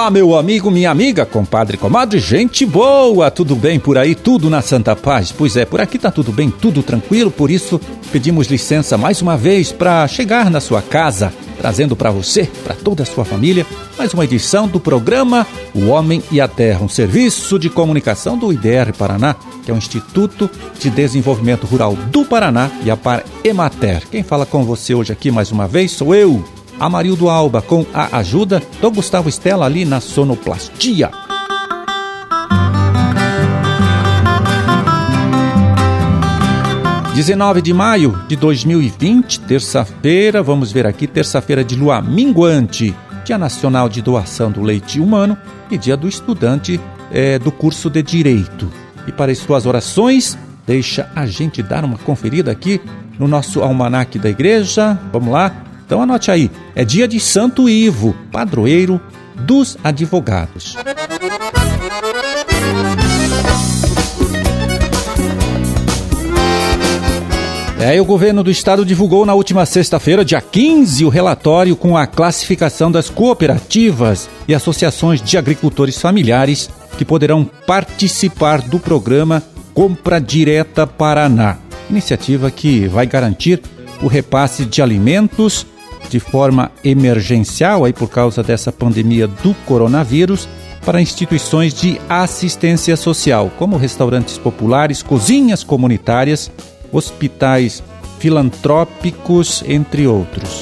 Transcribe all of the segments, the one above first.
Olá, meu amigo, minha amiga, compadre, comadre, gente boa, tudo bem por aí? Tudo na santa paz? Pois é, por aqui tá tudo bem, tudo tranquilo, por isso pedimos licença mais uma vez para chegar na sua casa, trazendo para você, para toda a sua família, mais uma edição do programa O Homem e a Terra, um serviço de comunicação do IDR Paraná, que é o Instituto de Desenvolvimento Rural do Paraná e a Par Emater. Quem fala com você hoje aqui mais uma vez sou eu, Amarildo Alba, com a ajuda do Gustavo Estela ali na sonoplastia. (19 de maio de 2020, terça-feira, vamos ver aqui, terça-feira de lua minguante, Dia Nacional de Doação do Leite Humano e Dia do Estudante do curso de Direito. E para as suas orações, deixa a gente dar uma conferida aqui no nosso almanaque da igreja, vamos lá? Então anote aí, é dia de Santo Ivo, padroeiro dos advogados. O governo do estado divulgou na última sexta-feira, dia 15, o relatório com a classificação das cooperativas e associações de agricultores familiares que poderão participar do programa Compra Direta Paraná, iniciativa que vai garantir o repasse de alimentos de forma emergencial, aí por causa dessa pandemia do coronavírus, para instituições de assistência social, como restaurantes populares, cozinhas comunitárias, hospitais filantrópicos, entre outros.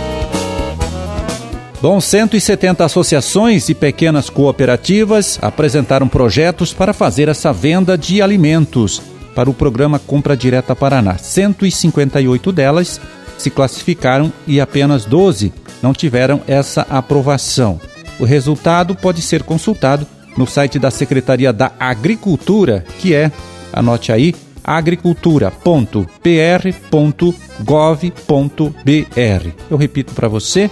170 associações e pequenas cooperativas apresentaram projetos para fazer essa venda de alimentos para o programa Compra Direta Paraná. 158 delas se classificaram e apenas 12 não tiveram essa aprovação. O resultado pode ser consultado no site da Secretaria da Agricultura, que é, anote aí, agricultura.pr.gov.br. Eu repito para você,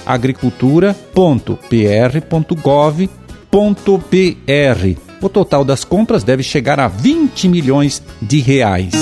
agricultura.pr.gov.br. O total das compras deve chegar a 20 milhões de reais.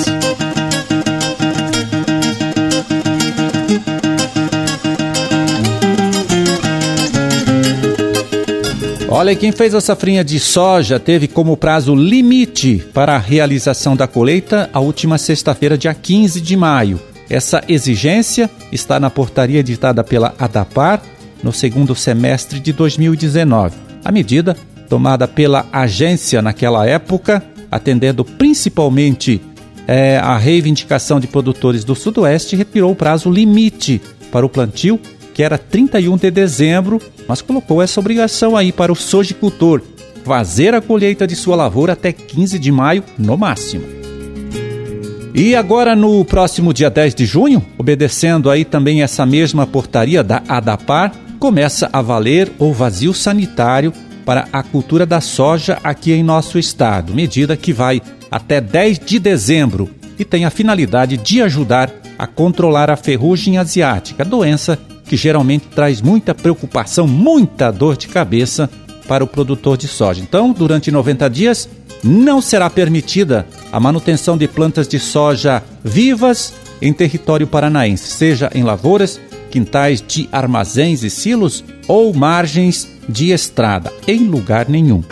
Olha, quem fez a safrinha de soja teve como prazo limite para a realização da colheita a última sexta-feira, dia 15 de maio. Essa exigência está na portaria editada pela ADAPAR no segundo semestre de 2019. A medida, tomada pela agência naquela época, atendendo principalmente a reivindicação de produtores do Sudoeste, retirou o prazo limite para o plantio, que era 31 de dezembro, mas colocou essa obrigação aí para o sojicultor fazer a colheita de sua lavoura até 15 de maio no máximo. E agora no próximo dia 10 de junho, obedecendo aí também essa mesma portaria da ADAPAR, começa a valer o vazio sanitário para a cultura da soja aqui em nosso estado, medida que vai até 10 de dezembro e tem a finalidade de ajudar a controlar a ferrugem asiática, doença que geralmente traz muita preocupação, muita dor de cabeça para o produtor de soja. Então, durante 90 dias, não será permitida a manutenção de plantas de soja vivas em território paranaense, seja em lavouras, quintais de armazéns e silos ou margens de estrada, em lugar nenhum.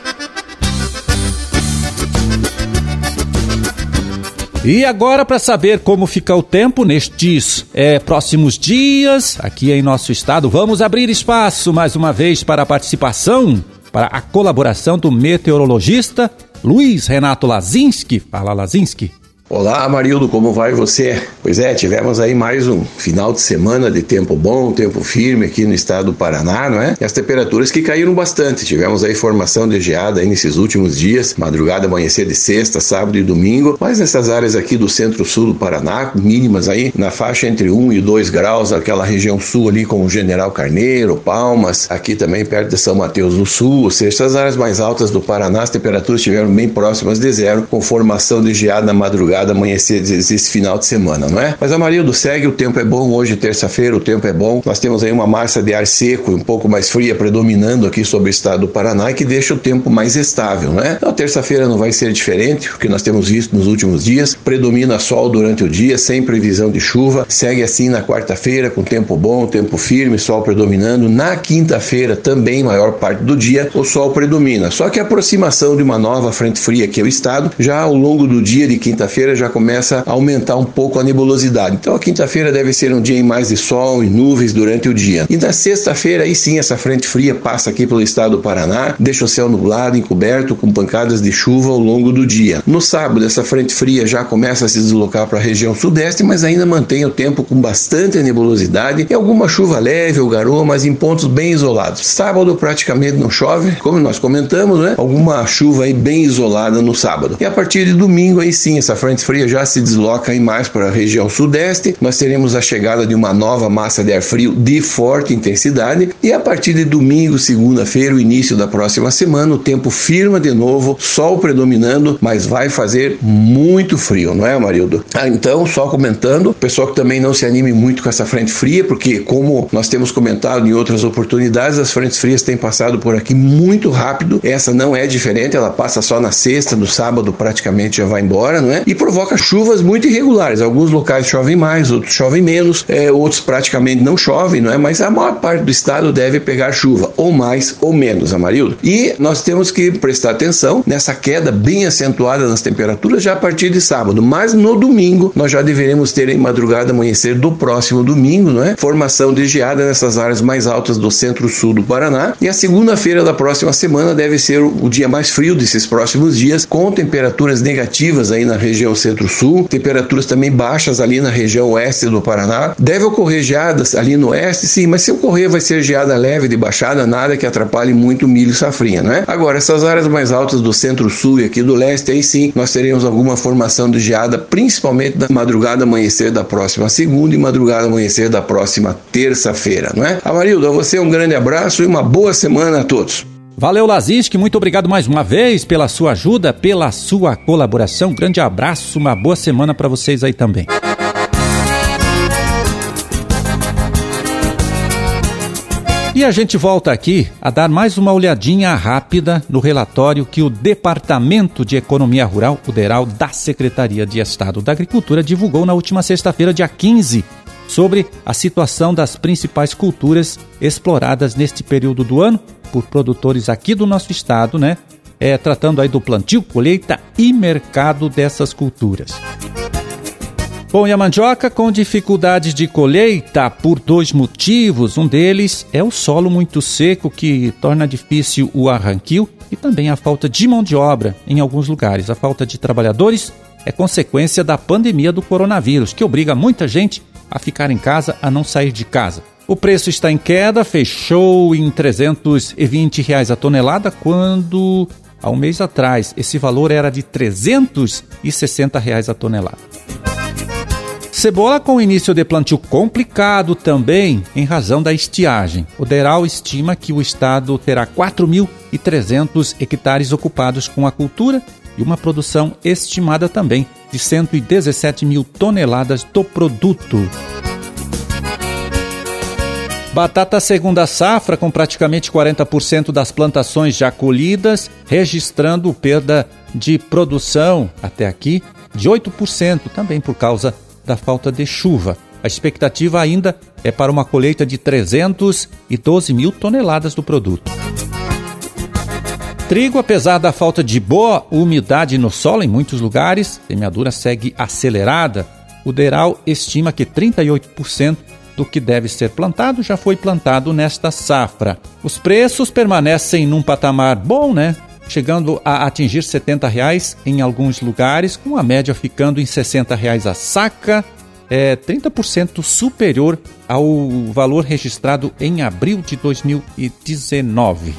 E agora, para saber como fica o tempo nestes próximos dias aqui em nosso estado, vamos abrir espaço mais uma vez para a participação, para a colaboração do meteorologista Luiz Renato Lazinski. Fala, Lazinski. Olá, Amarildo, como vai você? Pois é, tivemos aí mais um final de semana de tempo bom, tempo firme aqui no estado do Paraná, não é? E as temperaturas que caíram bastante. Tivemos aí formação de geada aí nesses últimos dias, madrugada, amanhecer de sexta, sábado e domingo, mas nessas áreas aqui do centro-sul do Paraná, mínimas aí na faixa entre 1 e 2 graus, aquela região sul ali com o General Carneiro, Palmas, aqui também perto de São Mateus do Sul, ou seja, essas áreas mais altas do Paraná, as temperaturas estiveram bem próximas de zero, com formação de geada na madrugada madrugada amanhecer desse final de semana, não é? Mas, Amarildo, segue, o tempo é bom, hoje terça-feira o tempo é bom, nós temos aí uma massa de ar seco e um pouco mais fria predominando aqui sobre o estado do Paraná e que deixa o tempo mais estável, né? Então, terça-feira não vai ser diferente, porque nós temos visto nos últimos dias, predomina sol durante o dia, sem previsão de chuva, segue assim na quarta-feira com tempo bom, tempo firme, sol predominando, na quinta-feira também, maior parte do dia, o sol predomina, só que a aproximação de uma nova frente fria aqui ao estado, já ao longo do dia de quinta-feira já começa a aumentar um pouco a nebulosidade, então a quinta-feira deve ser um dia em mais de sol e nuvens durante o dia, e na sexta-feira aí sim essa frente fria passa aqui pelo estado do Paraná, deixa o céu nublado, encoberto, com pancadas de chuva ao longo do dia. No sábado, essa frente fria já começa a se deslocar para a região sudeste, mas ainda mantém o tempo com bastante nebulosidade e alguma chuva leve ou garoa, mas em pontos bem isolados. Sábado praticamente não chove, como nós comentamos, né? Alguma chuva aí bem isolada no sábado. E a partir de domingo, aí sim, essa frente fria já se desloca aí mais para a região sudeste, nós teremos a chegada de uma nova massa de ar frio de forte intensidade e a partir de domingo, segunda-feira, o início da próxima semana, o tempo firma de novo, sol predominando, mas vai fazer muito frio, não é, Amarildo? Então, só comentando, o pessoal que também não se anime muito com essa frente fria, porque como nós temos comentado em outras oportunidades, as frentes frias têm passado por aqui muito rápido, essa não é diferente, ela passa só na sexta, no sábado praticamente já vai embora, não é? E provoca chuvas muito irregulares, alguns locais chovem mais, outros chovem menos, outros praticamente não chovem, não é? Mas a maior parte do estado deve pegar chuva, ou mais ou menos, Amarildo. E nós temos que prestar atenção nessa queda bem acentuada nas temperaturas já a partir de sábado, mas no domingo nós já deveremos ter em madrugada, amanhecer do próximo domingo, não é? Formação de geada nessas áreas mais altas do centro-sul do Paraná, e a segunda-feira da próxima semana deve ser o dia mais frio desses próximos dias, com temperaturas negativas aí na região centro-sul, temperaturas também baixas ali na região oeste do Paraná. Deve ocorrer geadas ali no oeste, sim, mas se ocorrer vai ser geada leve de baixada, nada que atrapalhe muito o milho e safrinha, né? Agora, essas áreas mais altas do centro-sul e aqui do leste, aí sim, nós teremos alguma formação de geada, principalmente na madrugada amanhecer da próxima segunda e madrugada amanhecer da próxima terça-feira, não é? Amarildo, a você um grande abraço e uma boa semana a todos. Valeu, Lazinski, muito obrigado mais uma vez pela sua ajuda, pela sua colaboração. Um grande abraço, uma boa semana para vocês aí também. E a gente volta aqui a dar mais uma olhadinha rápida no relatório que o Departamento de Economia Rural, o DERAL, da Secretaria de Estado da Agricultura, divulgou na última sexta-feira, dia 15, sobre a situação das principais culturas exploradas neste período do ano por produtores aqui do nosso estado, né? Tratando aí do plantio, colheita e mercado dessas culturas. Bom, e a mandioca com dificuldades de colheita por dois motivos. Um deles é o solo muito seco, que torna difícil o arranquio, e também a falta de mão de obra em alguns lugares. A falta de trabalhadores é consequência da pandemia do coronavírus, que obriga muita gente a ficar em casa, a não sair de casa. O preço está em queda, fechou em R$ 320 a tonelada, quando há um mês atrás esse valor era de R$ 360 a tonelada. Cebola com início de plantio complicado também em razão da estiagem. O DERAL estima que o estado terá 4.300 hectares ocupados com a cultura e uma produção estimada também de 117 mil toneladas do produto. Batata segunda safra com praticamente 40% das plantações já colhidas, registrando perda de produção até aqui de 8%, também por causa da falta de chuva. A expectativa ainda é para uma colheita de 312 mil toneladas do produto. Trigo, apesar da falta de boa umidade no solo em muitos lugares, a semeadura segue acelerada. O DERAL estima que 38% do que deve ser plantado já foi plantado nesta safra. Os preços permanecem num patamar bom, né? Chegando a atingir R$ 70 em alguns lugares, com a média ficando em R$ 60 a saca, 30% superior ao valor registrado em abril de 2019.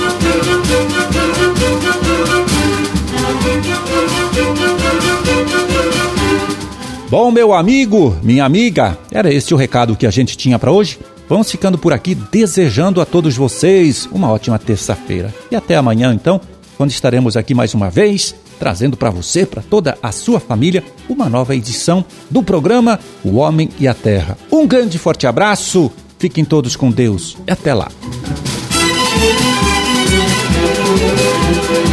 Bom, meu amigo, minha amiga, era este o recado que a gente tinha para hoje. Vamos ficando por aqui, desejando a todos vocês uma ótima terça-feira. E até amanhã, então, quando estaremos aqui mais uma vez, trazendo para você, para toda a sua família, uma nova edição do programa O Homem e a Terra. Um grande e forte abraço, fiquem todos com Deus e até lá.